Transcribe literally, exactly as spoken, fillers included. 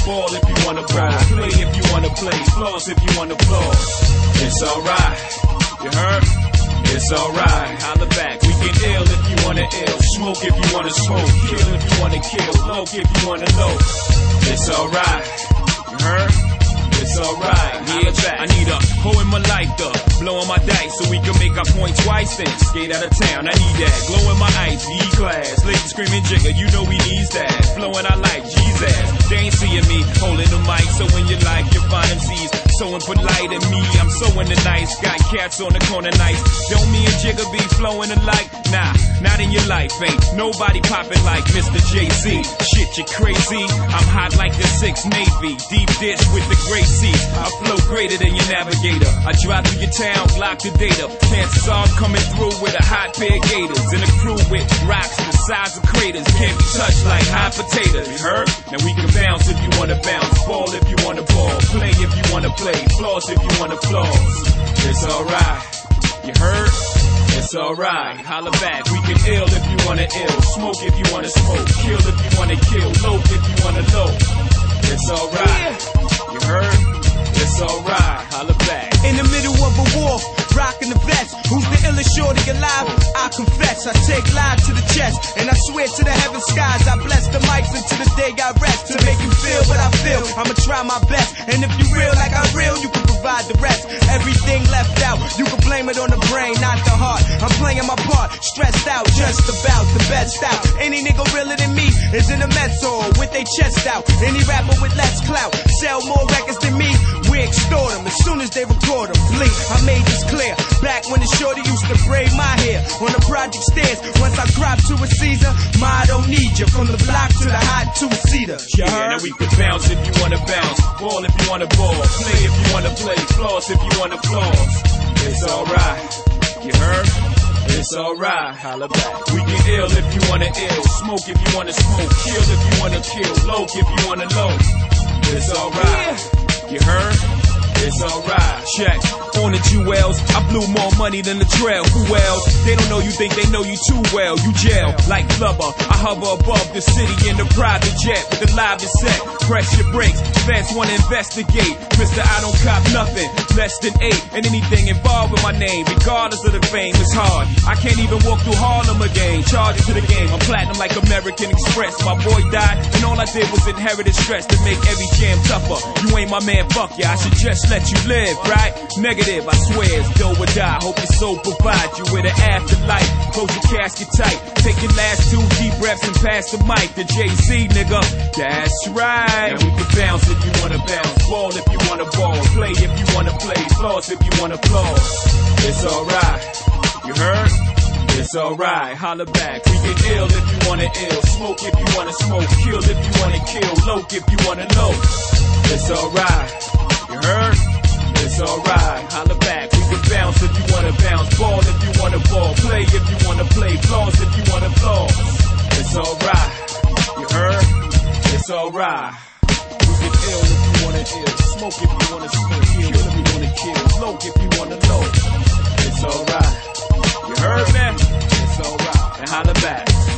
ball if you wanna ball, play if you wanna play, floss if you wanna floss. It's alright, you heard? It's alright, holla back. We get ill if you wanna ill, smoke if you wanna smoke, kill if you wanna kill, low if you wanna low. It's alright, you heard? It's alright, yeah, I need a hoe in my life though, blowing my dice so we can make our point twice then skate out of town. I need that, glowing my ice, E-class, ladies screaming jigger, you know we needs that, blowing our life, G's ass. They ain't seeing me, holding the mic, so in your life you'll find M Cs so impolite in me, I'm so into nice, got cats on the corner nice. Don't me and Jigga be flowing alike? Nah, not in your life, ain't nobody popping like Mister Jay-Z. Shit, you crazy, I'm hot like the sixth Navy, deep dish with the gray seats. I flow greater than your navigator. I drive through your town, block the data. Chances are I'm coming through with a hot pair of gators and a crew with rocks the size of craters. Can't be touched like hot potatoes. You heard? Now we can bounce if you wanna bounce, ball if you wanna ball, play if you wanna play, floss if you wanna floss. It's alright. You heard? It's alright. Holla back. We can ill if you wanna ill, smoke if you wanna smoke, kill if you wanna kill, low if you wanna low. It's alright. You heard? It's alright, holla back. In the middle of a war, rocking the vest. Who's the illest shorty alive? I confess, I take live to the chest, and I swear to the heaven skies, I bless the mics until the day I rest. To make you feel what I feel, I'ma try my best. And if you real like I'm real, you can provide the rest. Everything left out, you can blame it on the brain, not the heart. I'm playing my part, stressed out, just about the best out. Any nigga realer than me is in a mess hall with their chest out. Any rapper with less clout, sell more records than me, we extort them as soon as they record them. Blink, I made this clear. Back when the shorty used to braid my hair on the project stairs. Once I drop to a Caesar, my I don't need you. From the block to the hot two-seater. Yeah, now we can bounce if you wanna bounce, ball if you wanna ball, play if you wanna play, floss if you wanna floss. It's alright, you heard? It's alright, holla back. We get ill if you wanna ill, smoke if you wanna smoke, kill if you wanna kill, low if you wanna low. It's alright, you heard? It's alright. Check. On the jewels, I blew more money than the trail. Who else? They don't know you, think they know you too well. You jail like flubber. I hover above the city in the private jet with the live set. Press your brakes. Feds wanna investigate. Mister I don't cop nothing less than eight. And anything involved with my name, regardless of the fame, is hard. I can't even walk through Harlem again. Charge it to the game. I'm platinum like American Express. My boy died, and all I did was inherited stress to make every jam tougher. You ain't my man, fuck ya. I should just let you live, right? Negative, I swear it's do or die. Hope your soul provide you with an afterlife. Close your casket tight. Take your last two deep breaths and pass the mic to Jay-Z, nigga. That's right. Now we can bounce if you wanna bounce, ball if you wanna ball, play if you wanna play, floss if you wanna floss. It's alright. You heard? It's alright. Holla back. We get ill if you wanna ill, smoke if you wanna smoke, kill if you wanna kill, low if you wanna low. It's alright. You heard? It's alright, holla back. We can bounce if you wanna bounce, ball if you wanna ball, play if you wanna play, floss if you wanna floss. It's alright, you heard? It's alright. We get ill if you wanna ill, smoke if you wanna smoke, kill if you wanna kill, low if you wanna low. It's alright. You heard, man? It's alright. And holla back.